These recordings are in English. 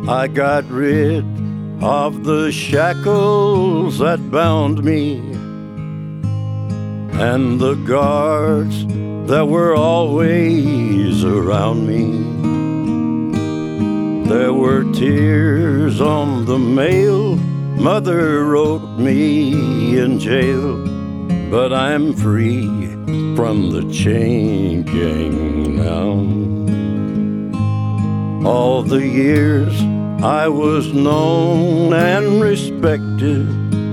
I got rid of the shackles that bound me, and the guards that were always around me. There were tears on the mail Mother wrote me in jail, but I'm free from the chain gang now. All the years I was known and respected,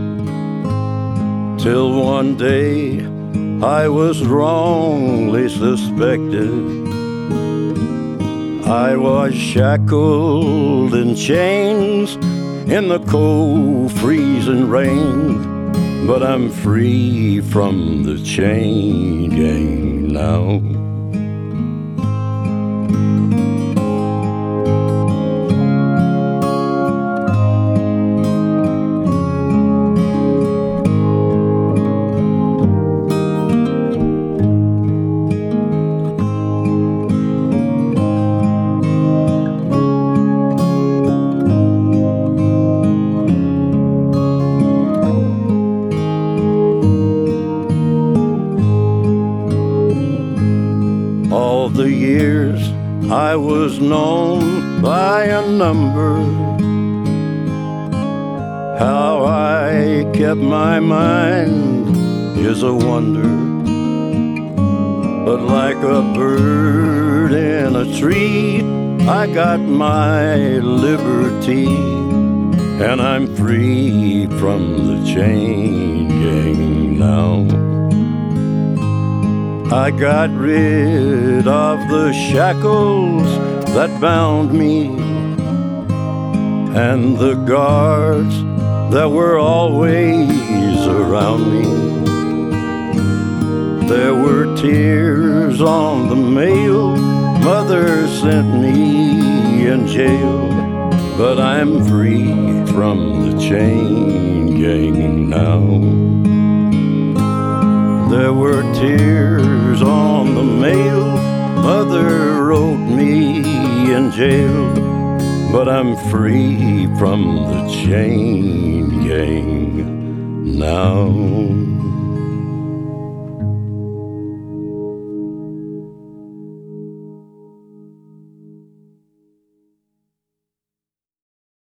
till one day I was wrongly suspected. I was shackled in chains in the cold freezing rain, but I'm free from the chain gang now. All the years I was known by a number, how I kept my mind is a wonder. But like a bird in a tree, I got my liberty, and I'm free from the chain gang now. I got rid of the shackles that bound me, and the guards that were always around me. There were tears on the mail Mother sent me in jail, but I'm free from the chain gang now. There were tears on the mail Mother wrote me in jail, but I'm free from the chain gang now.